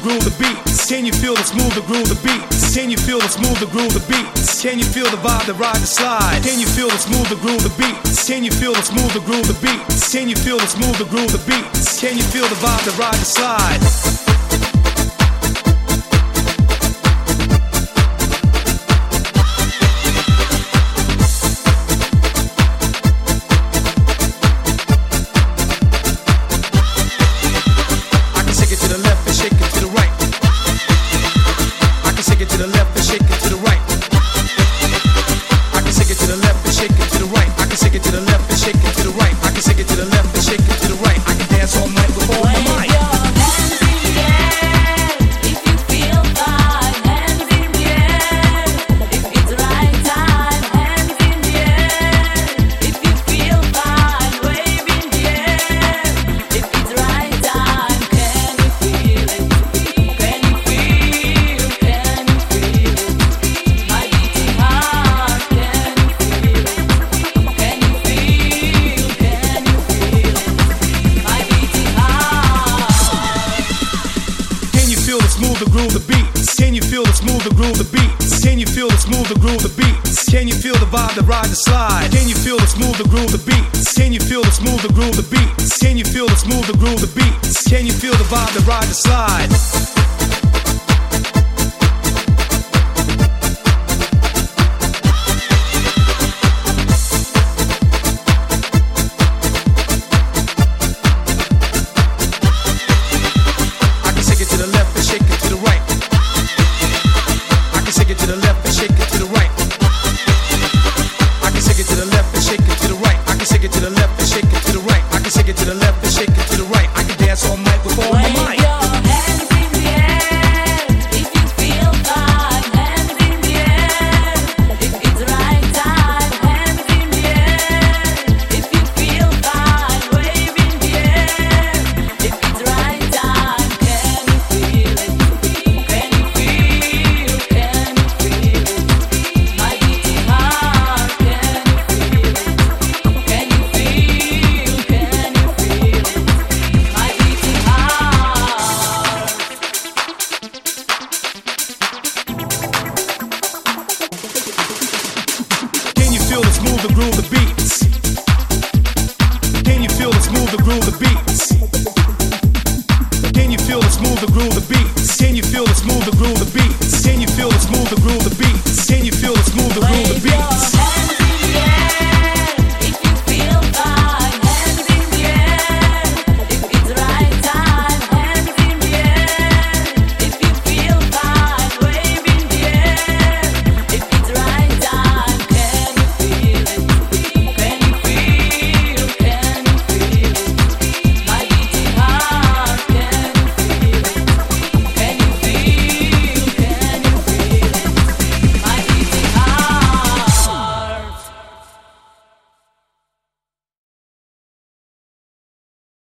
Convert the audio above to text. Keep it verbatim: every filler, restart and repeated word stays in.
groove the beats? Can you feel the smooth the groove the beats? Can you feel the smooth the groove the beats? Can you feel the vibe that ride the slide? Can you feel the smooth the groove the beats? Can you feel the smooth the groove the beats? Can you feel the smooth the groove the beats? Can you feel the vibe that ride the slide? Smooth the groove the beats? Can you feel the smooth the groove the beats? Can you feel the smooth the groove the beats? Can you feel the vibe that ride the slide? Can you feel the smooth the groove the beats? Can you feel the smooth the groove the beats? Can you feel the smooth the groove the beats? Can you feel the vibe that ride the slide? Smooth the groove the beats? Can you feel the smooth the groove the beats? Can you feel the smooth the groove the beats? Can you feel the smooth the groove the beats? Can you feel the smooth the groove the beats? Can you feel